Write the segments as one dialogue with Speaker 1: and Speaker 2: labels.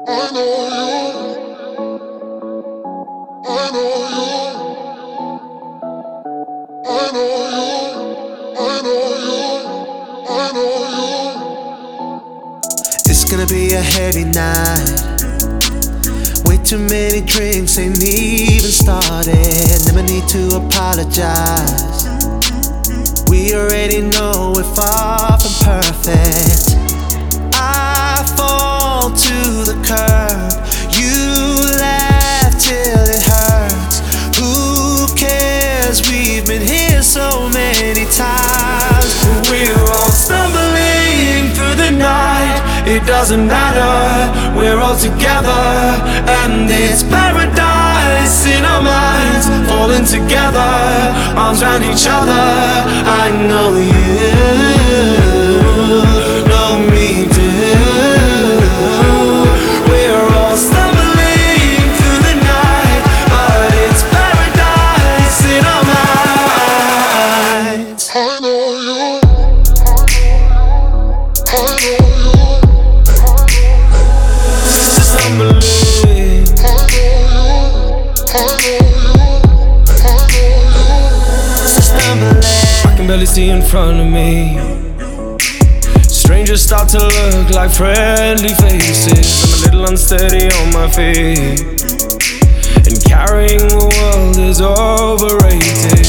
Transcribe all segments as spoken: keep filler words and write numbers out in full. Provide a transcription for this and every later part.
Speaker 1: I know you, I know you, I know you, I know you, I know you. It's gonna be a heavy night. Way too many drinks ain't even started. Never need to apologize. We already know we're far from perfect. I fall to the curb. You laugh till it hurts. Who cares? We've been here so many times. We're all stumbling through the night. It doesn't matter, we're all together. And it's paradise in our minds. Falling together, arms around each other. I know you know me too. We're all stumbling through the night, but it's paradise in our minds. I know you, I know you. Stumbling, I know you, I know you, I know you. I can barely see in front of me. Strangers start to look like friendly faces. I'm a little unsteady on my feet, and carrying the world is overrated.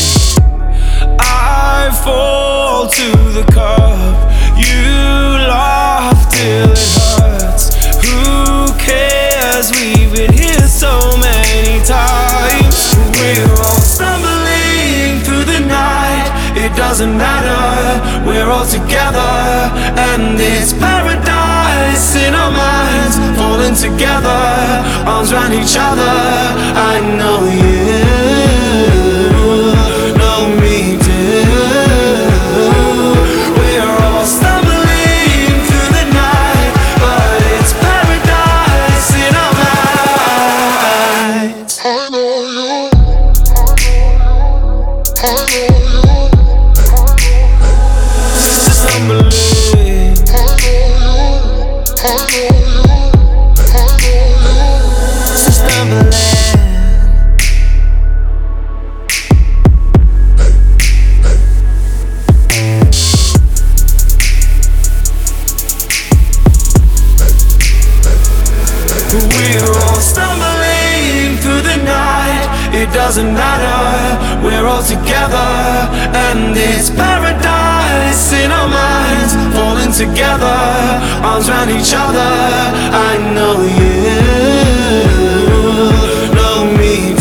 Speaker 1: I fall to the cup. You laugh till it hurts. Who cares? We've been here so many times. We're all stumbling through the night. It doesn't matter, we're all together. And it's paradise in our minds. Falling together, arms around each other. I know you know me too. We're all stumbling through the night, but it's paradise in our minds. I know you, I know you. Stumbling, I know you, I know you, I know you. Stumbling. We're all stumbling through the night. It doesn't matter, we're all together. And it's paradise in our minds. Falling together, arms around each other. I know you know me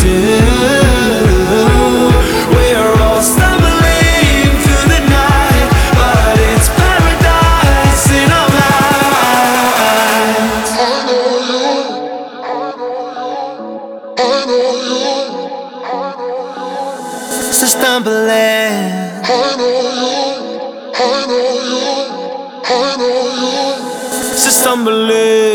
Speaker 1: too. We're all stumbling through the night, but it's paradise in our minds. I know you, I know you, so stumbling. I know you, I know you, I know you, so stumbling.